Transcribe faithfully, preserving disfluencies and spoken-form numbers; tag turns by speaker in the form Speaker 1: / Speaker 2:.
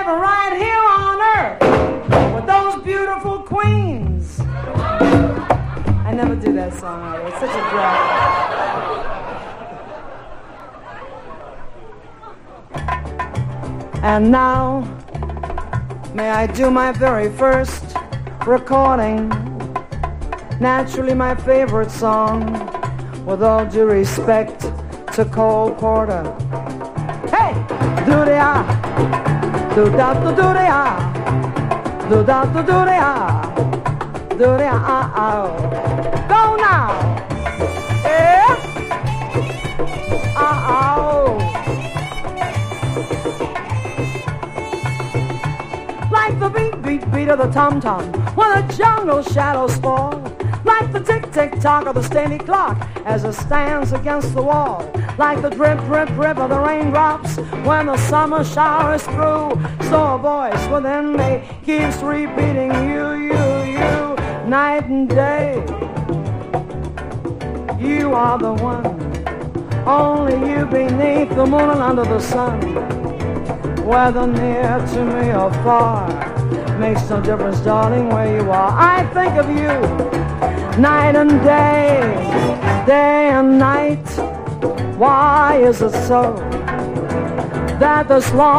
Speaker 1: living right here on earth with those beautiful queens. I never do that song. It's such a drag. And now, may I do my very first recording? Naturally, my favorite song, with all due respect to Cole Porter. Hey, do the ah, do da do do the ah, do da do do the ah, do the ah ah. Go now, yeah, ah ah. Like the beat beat beat of the tom tom when the jungle shadows fall. Like the tick-tick-tock of the steady clock as it stands against the wall. Like the drip, drip, drip of the raindrops when the summer shower is through. So a voice within me keeps repeating you, you, you, night and day. You are the one, only you beneath the moon and under the sun. Whether near to me or far, makes no difference, darling, where you are. I think of you night and day, day and night. Why is it so that this long